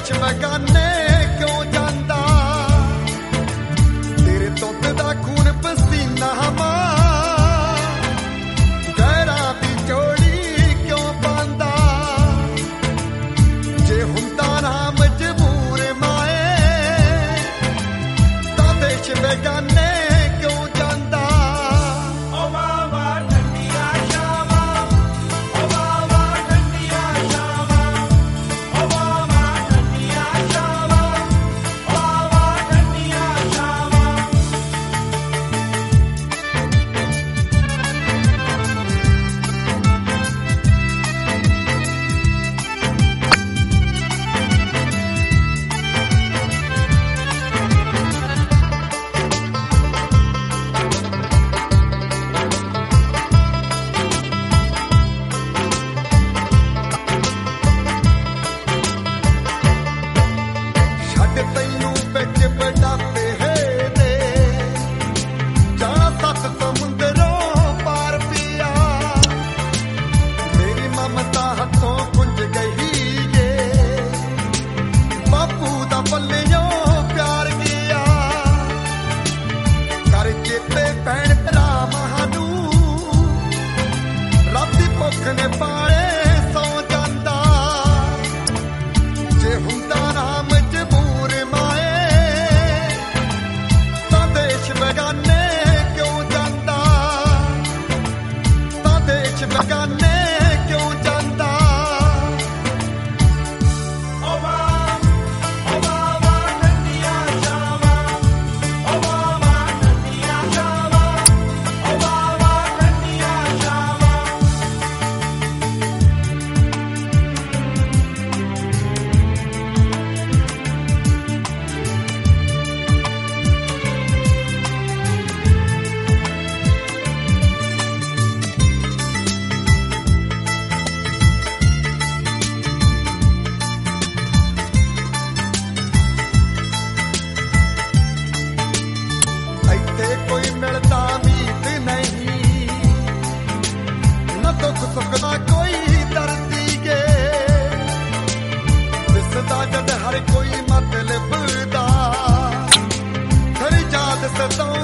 ਦੇਸ਼ ਬਗਾਨੇ ਕਿਉਂ ਜਾਂਦਾ ਤੇਰੇ ਦੁੱਧ ਦਾ ਖੂਨ ਪਸੀਨਾ ਮਾਂ ਗਹਿਰਾਂ ਦੀ ਜੋੜੀ ਕਿਉਂ ਪਾਉਂਦਾ ਜੇ ਹੁੰਦਾ ਨਾ ਮਜਬੂਰ ਮਾਏ ਤਾਂ ਦੇਸ਼ ਬਗਾਨੇ ਕਿਉਂ ਜਾਂਦਾ ਤੈਨੂੰ ਵਿੱਚ ਬਟਾਤੇ ਹੈ ਨੇ ਜਾਣਾ ਸੱਤ ਸਮੁੰਦਰੋਂ ਪਾਰ ਪਿਆ ਮੇਰੀ ਮਮਤਾ ਹੱਥੋਂ ਗੁੰਝ ਗਈ ਏ ਬਾਪੂ ਦਾ ਪੱਲਿਓਂ ਪਿਆਰ ਗਿਆ ਕਰ ਚੇਤੇ ਭੈਣ ਭਰਾ ਮਹਾਨੂੰ ਰੱਬ ਦੀ ਭੁੱਖ ਨੇ ਪਾਲੇ ਸੌ ਜਾਂਦਾ ਜੇ ਹੁੰਦਾ ਨਾ ਬਗਾਨੇ ਕਿਉਂ ਜਾਂਦਾ ਤਾਂ ਦੇਸ਼ ਬਗਾਨੇ ਕਿਉਂ ਜਾਂਦਾ ਓ ਮਾਂ ਠੰਡੀਆਂ ਛਾਵਾਂ ਓ ਮਾਂ ਠੰਡੀਆਂ ਛਾਵਾਂ ਓ ਮਾਂ ਠੰਡੀਆਂ ਛਾਵਾਂ ਕੋਈ ਮਿਲਦਾ ਮੀਤ ਨਹੀਂ ਨਾ ਦੁੱਖ ਸੁੱਖ ਦਾ ਕੋਈ ਦਰਦੀ ਗੇ ਦਿਸਦਾ ਜਦ ਹਰ ਕੋਈ ਮਤਲਬ ਦਾ ਹਰ ਯਾਦ ਸਤਾਉਂਦਾ